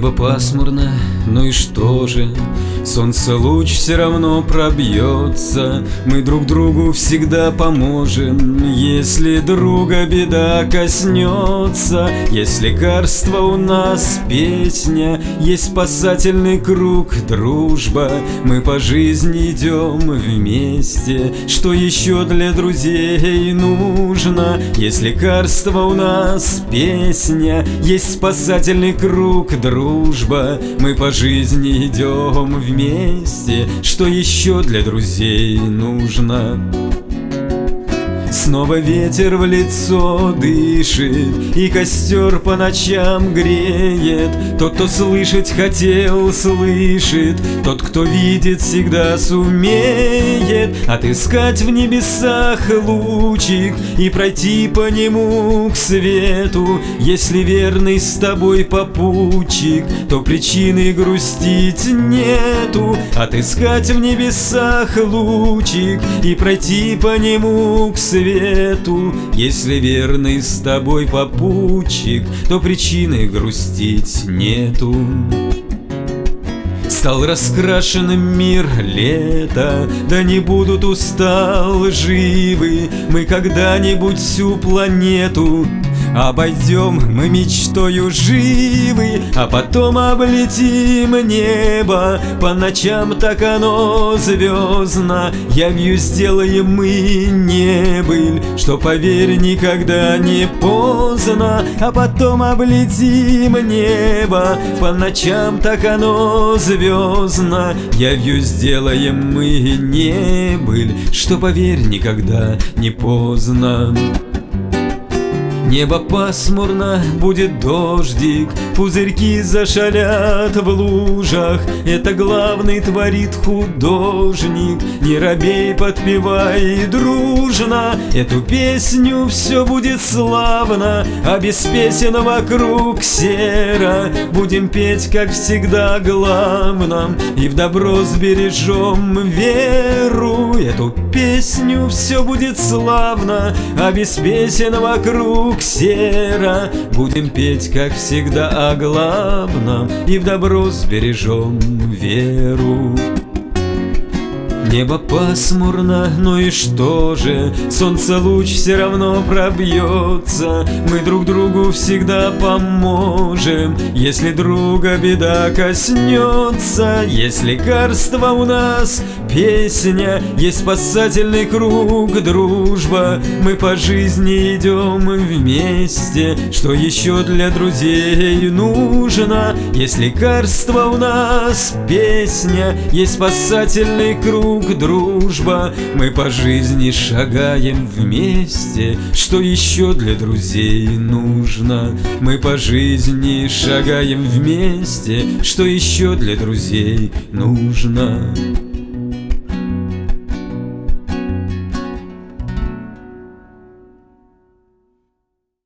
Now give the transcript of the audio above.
Небо пасмурно, ну и что же? Солнце луч все равно пробьется. Мы друг другу всегда поможем, если друга беда коснется. Есть лекарство у нас песня, есть спасательный круг дружба. Мы по жизни идем вместе, что еще для друзей нужно? Есть лекарство у нас песня, есть спасательный круг дружба. Мы по жизни идем вместе, что еще для друзей нужно? Снова ветер в лицо дышит, и костер по ночам греет. Тот, кто слышать хотел, слышит. Тот, кто видит, всегда сумеет отыскать в небесах лучик и пройти по нему к свету. Если верный с тобой попутчик, то причины грустить нету. Отыскать в небесах лучик и пройти по нему к свету. Если верный с тобой попутчик, то причины грустить нету. Стал раскрашенным мир лета, да не будут устал живы. Мы когда-нибудь всю планету обойдем мы мечтою живы, а потом облетим небо. По ночам так оно звездно, явью сделаем мы небыль, что, поверь, никогда не поздно. А потом облетим небо, по ночам так оно звездно, явью сделаем мы небыль, что, поверь, никогда не поздно. Небо пасмурно, будет дождик, пузырьки зашалят в лужах. Это главный творит художник. Не робей, подпевай дружно эту песню, все будет славно. А без песен вокруг серо будем петь, как всегда, главном, и в добро сбережем веру. Эту песню все будет славно, а без песен вокруг серо будем петь, как всегда, о главном, и в добро сбережем веру. Небо пасмурно, ну и что же? Солнце луч все равно пробьется. Мы друг другу всегда поможем, если друга беда коснется. Есть лекарство у нас песня, есть спасательный круг дружба. Мы по жизни идем вместе, что еще для друзей нужно? Есть лекарство у нас песня, есть спасательный круг дружба. Мы по жизни шагаем вместе, что еще для друзей нужно? Мы по жизни шагаем вместе, что еще для друзей нужно?